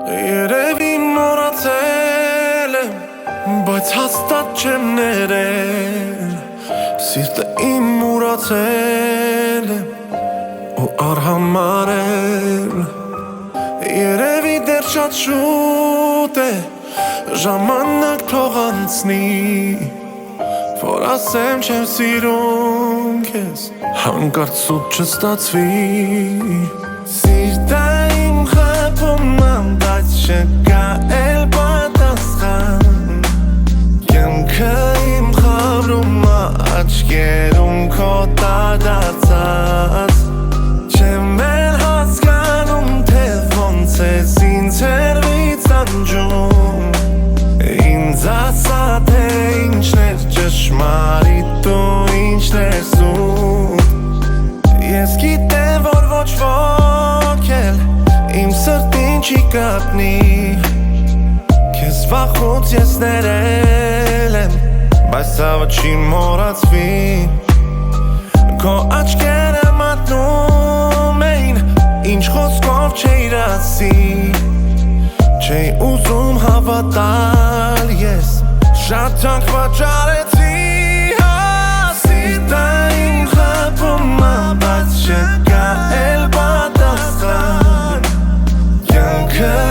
Երևի մոռացել եմ, բայց հաստատ չեմ ներել Սիրտը իմ մուրացել եմ ու արհամարել Երևի դեռ շատ շուտ է, ժամանակ թող անցնի Որ ասեմ չեմ սիրում քեզ, հանկարծ սուտ չստացվի Սիրտը իմ խփում եմ, բայց չկա էլ պատասխան Կյանքը իմ խավրում է աչքերում քո դարձած Չեմ էլ հասկանում, թե ոնց ես ինձ հեռվից անջում Ինձ ասա, թե ինչն էր ճշմարիտ ու ինչն էր սուտ Ես գիտեմ, որ ոչ ոք էլ իմ սրտին չի կապնի Քեզ վախուց ես ներել եմ, բայց ցավը չի մոռացվի Քո աչքերը մատնում էին, ինչ խոսքով չէիր ասի Չէի ուզում հավատալ ես, շատ թանկ վաճառեցի Սիրտը իմ խփում է, բայց չկա էլ պատասխան Կյանքը